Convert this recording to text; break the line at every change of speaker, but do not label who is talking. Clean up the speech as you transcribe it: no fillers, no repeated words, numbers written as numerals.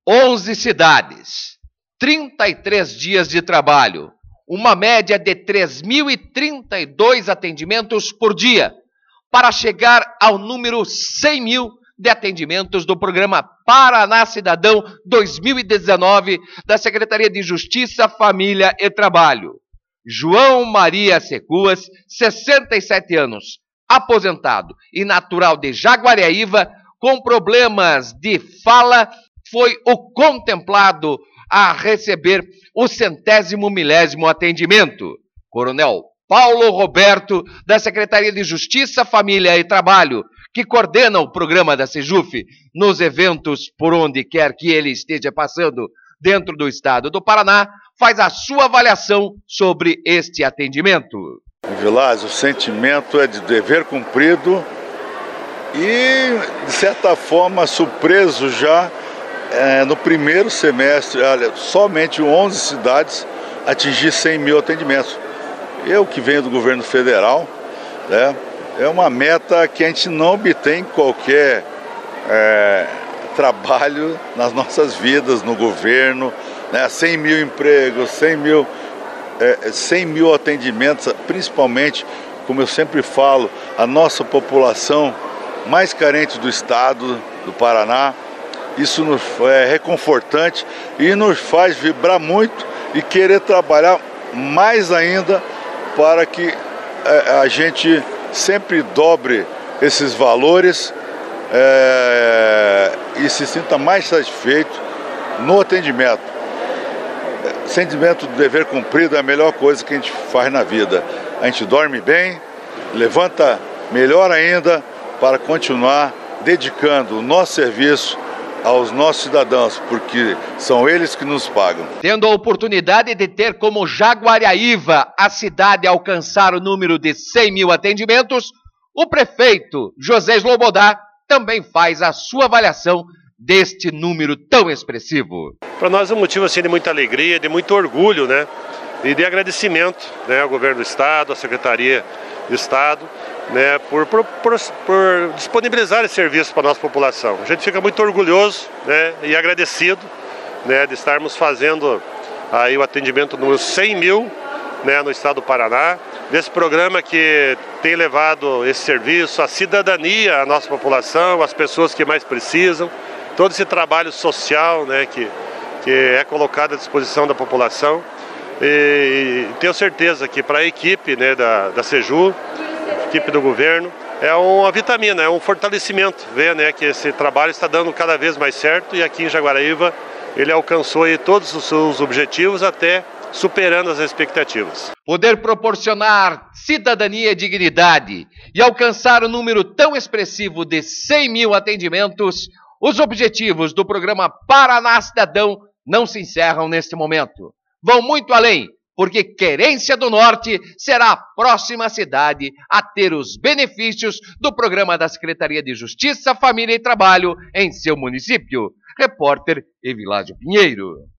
11 cidades, 33 dias de trabalho, uma média de 3.032 atendimentos por dia, para chegar ao número 100 mil de atendimentos do programa Paraná Cidadão 2019 da Secretaria de Justiça, Família e Trabalho. João Maria Secuas, 67 anos, aposentado e natural de Jaguariaíva, com problemas de fala, foi o contemplado a receber o 100º atendimento. Coronel Paulo Roberto, da Secretaria de Justiça, Família e Trabalho, que coordena o programa da Sejuf nos eventos por onde quer que ele esteja passando dentro do estado do Paraná, faz a sua avaliação sobre este atendimento.
Vilásio, o sentimento é de dever cumprido e, de certa forma, surpreso já no primeiro semestre, somente 11 cidades atingir 100 mil atendimentos. Eu que venho do governo federal, né, é uma meta que a gente não obtém em qualquer trabalho nas nossas vidas, no governo, né, 100 mil empregos, 100 mil atendimentos, principalmente, como eu sempre falo, a nossa população mais carente do estado do Paraná. Isso nos é reconfortante e nos faz vibrar muito e querer trabalhar mais ainda para que a gente sempre dobre esses valores e se sinta mais satisfeito no atendimento. Sentimento do dever cumprido é a melhor coisa que a gente faz na vida. A gente dorme bem, levanta melhor ainda para continuar dedicando o nosso serviço aos nossos cidadãos, porque são eles que nos pagam.
Tendo a oportunidade de ter como Jaguariaíva a cidade alcançar o número de 100 mil atendimentos, o prefeito José Slobodá também faz a sua avaliação deste número tão expressivo.
Para nós é um motivo assim, de muita alegria, de muito orgulho, né? E de agradecimento, né, ao governo do estado, à Secretaria do Estado, né, por disponibilizar esse serviço para a nossa população. A gente fica muito orgulhoso, né, e agradecido, né, de estarmos fazendo aí o atendimento número 100 mil, né, no estado do Paraná, desse programa que tem levado esse serviço, a cidadania à nossa população, às pessoas que mais precisam, todo esse trabalho social, né, que é colocado à disposição da população. E tenho certeza que para a equipe, né, da Seju, equipe do governo, é uma vitamina, é um fortalecimento, ver, né, que esse trabalho está dando cada vez mais certo e aqui em Jaguariaíva ele alcançou aí todos os seus objetivos, até superando as expectativas.
Poder proporcionar cidadania e dignidade e alcançar o número tão expressivo de 100 mil atendimentos, os objetivos do programa Paraná Cidadão não se encerram neste momento. Vão muito além, porque Querência do Norte será a próxima cidade a ter os benefícios do programa da Secretaria de Justiça, Família e Trabalho em seu município. Repórter Evilásio Pinheiro.